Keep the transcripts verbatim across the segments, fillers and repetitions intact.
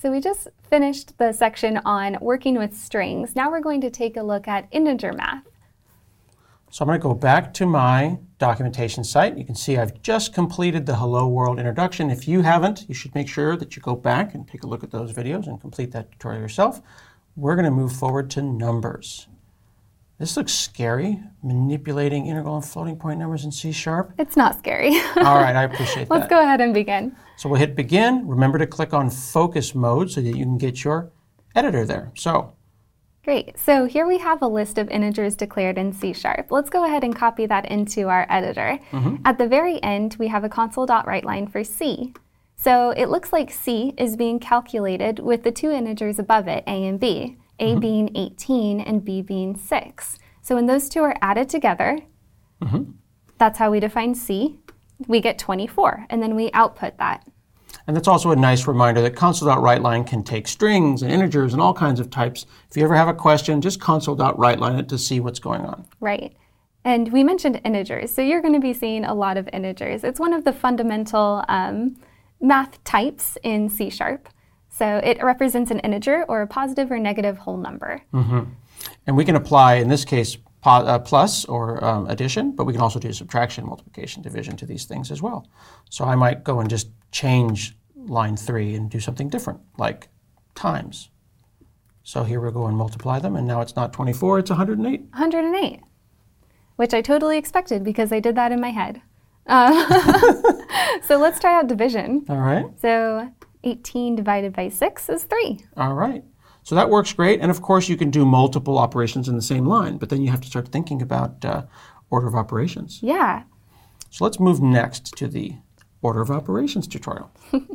So we just finished the section on working with strings. Now we're going to take a look at integer math. So I'm going to go back to my documentation site. You can see I've just completed the Hello World introduction. If you haven't, you should make sure that you go back and take a look at those videos and complete that tutorial yourself. We're going to move forward to numbers. This looks scary, manipulating integral and floating point numbers in C sharp. It's not scary. All right, I appreciate that. Let's go ahead and begin. So we'll hit begin. Remember to click on focus mode so that you can get your editor there. So. Great. So here we have a list of integers declared in C sharp. Let's go ahead and copy that into our editor. Mm-hmm. At the very end, we have a console.writeline for C. So it looks like C is being calculated with the two integers above it, A and B, A mm-hmm. being eighteen and B being six. So when those two are added together, mm-hmm. that's how we define C. We get twenty-four, and then we output that. And that's also a nice reminder that console.writeline can take strings and integers and all kinds of types. If you ever have a question, just console.writeline it to see what's going on. Right. And we mentioned integers, so you're going to be seeing a lot of integers. It's one of the fundamental um, math types in C sharp. So it represents an integer or a positive or negative whole number. Mm-hmm. And we can apply, in this case, po uh, plus or um, addition, but we can also do subtraction, multiplication, division to these things as well. So I might go and just change line three and do something different, like times. So here we'll go and multiply them, and now it's not twenty-four, it's one hundred eight. one hundred eight, which I totally expected because I did that in my head. Uh, so let's try out division. All right. So eighteen divided by six is three. All right. So that works great, and of course you can do multiple operations in the same line, but then you have to start thinking about uh, order of operations. Yeah. So let's move next to the order of operations tutorial.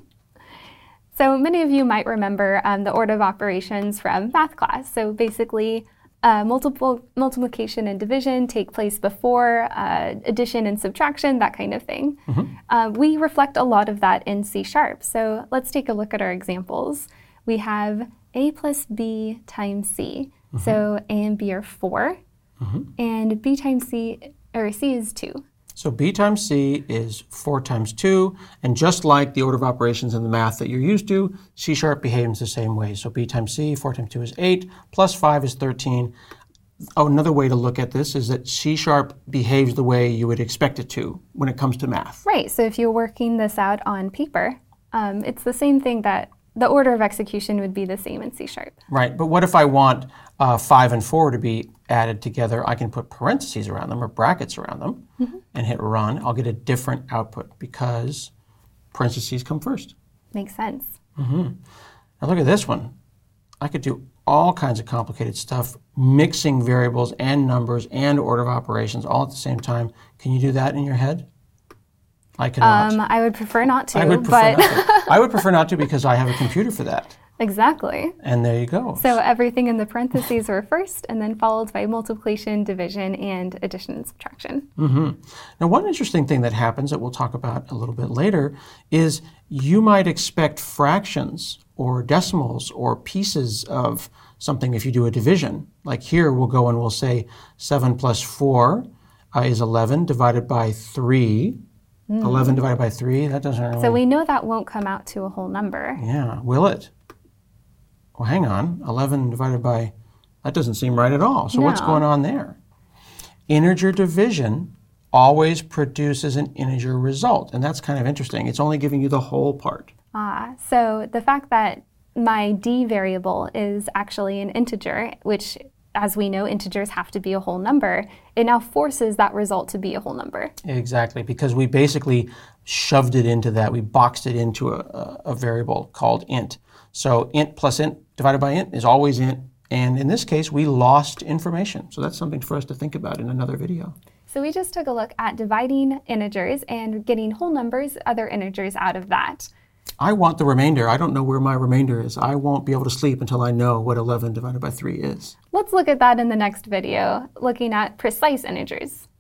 So many of you might remember um, the order of operations from math class. So basically, uh, multiple multiplication and division take place before uh, addition and subtraction, that kind of thing. Mm-hmm. uh, we reflect a lot of that in C sharp. So let's take a look at our examples. We have A plus B times C. Mm-hmm. So A and B are four, mm-hmm. and B times C, or C is two. So B times C is four times two, and just like the order of operations in the math that you're used to, C sharp behaves the same way. So B times C, four times two is eight, plus five is thirteen. Oh, another way to look at this is that C sharp behaves the way you would expect it to when it comes to math. Right, so if you're working this out on paper, um, it's the same thing that the order of execution would be the same in C sharp. Right, but what if I want uh, five and four to be added together? I can put parentheses around them or brackets around them mm-hmm. and hit run. I'll get a different output because parentheses come first. Makes sense. Mm-hmm. Now look at this one. I could do all kinds of complicated stuff, mixing variables and numbers and order of operations all at the same time. Can you do that in your head? I cannot. Um, I would prefer not to. I would prefer but not to. I would prefer not to because I have a computer for that. Exactly. And there you go. So everything in the parentheses were first, and then followed by multiplication, division, and addition and subtraction. Mm-hmm. Now, one interesting thing that happens that we'll talk about a little bit later is you might expect fractions or decimals or pieces of something if you do a division. Like here, we'll go and we'll say seven plus four uh, is eleven divided by three. Mm. eleven divided by three, that doesn't really... So we know that won't come out to a whole number. Yeah, will it? Well, hang on. eleven divided by... That doesn't seem right at all. So no. What's going on there? Integer division always produces an integer result, and that's kind of interesting. It's only giving you the whole part. Ah, so the fact that my D variable is actually an integer, which, as we know, integers have to be a whole number, it now forces that result to be a whole number. Exactly, because we basically shoved it into that. We boxed it into a, a variable called int. So int plus int divided by int is always int, and in this case, we lost information. So that's something for us to think about in another video. So we just took a look at dividing integers and getting whole numbers, other integers out of that. I want the remainder. I don't know where my remainder is. I won't be able to sleep until I know what eleven divided by three is. Let's look at that in the next video, looking at precise integers.